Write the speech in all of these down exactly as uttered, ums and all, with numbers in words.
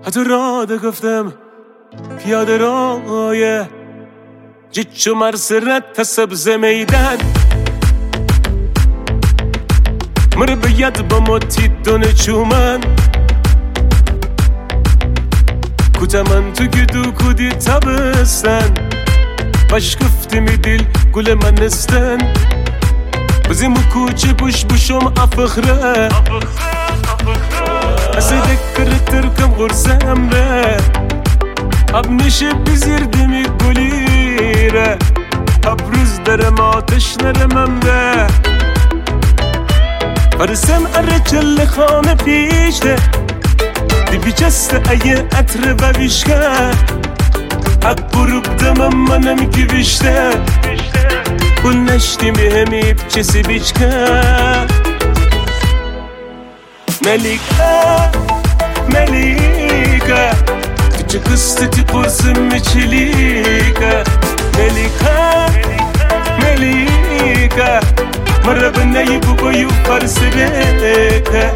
حتی را ده گفتم پیاده رای جیچو مرسرت تا سبز میدن مره باید با متی دونه چومن کتمن تو گدو کدی تبستن باش گفتیم دل گل من نستن بزیم کوچه بوش بوشم افخره اسی دکر ترکم غرسم ره اب نشه بزیر دمی گلیره اب روز درم آتش نرمم ره فرسم اره چل خانه پیشته دی بیچسته ایه عطر و ویشکه اب بروب دمم منم کی بیشته کل نشتی مهمی بچسی بیچکه ملیکه ملیکه کچه کستتی قرصم میچلیکه ملیکه ملیکه مره بنایی بگویو فرسی بیکه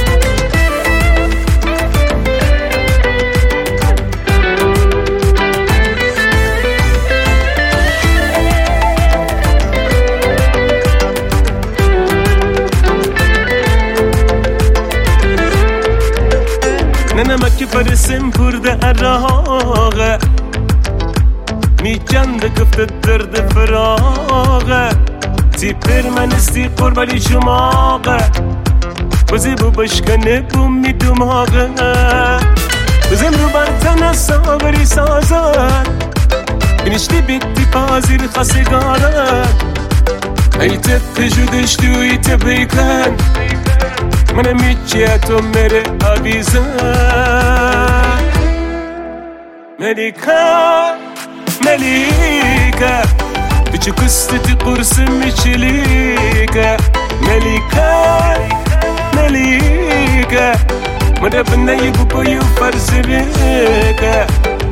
نه نمکی فرسم پرده عراقه می جنده گفت درد فراغه تی پر من استی قربانی شماغه بزی بو بشکنه بو می دماغه بزیم رو برتن ساوری سازن بینشتی بیتی پازیر خواستگارن ایت پجودشتی و ایت بیکن منم هیچیه تو میره آویزن ملیکه ملیکه بیچه کستی قرصم میچلیکه ملیکه ملیکه منه بنایی بگویو فرسی بیکه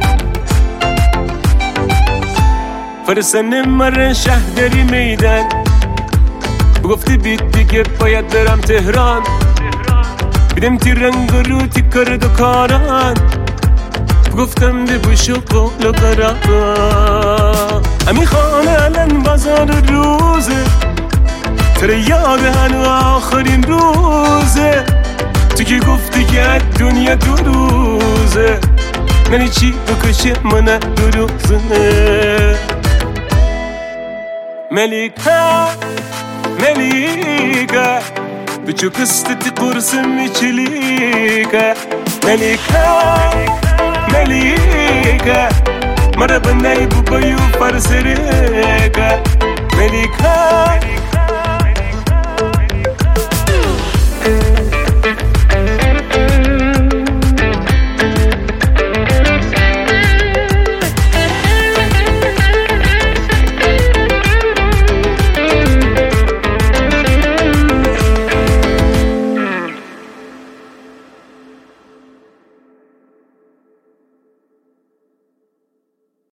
فرسنه مره شهدری میدن بگفتی بیت دیگه باید برم تهران بیدم تی رنگ رو تی کرد و کاران بگفتم دی بوشو قول و قراران امی خانه الان بازار روزه تره یاد هنو آخرین روزه تو که گفتی که دنیا دو روزه ننی چی بکشه منه دو روزه ملیکه ملیکه بچو کستتی قرصم میچلیکه ملیکه ملیکه مره بنایی بگویو فرسریکه ملیکه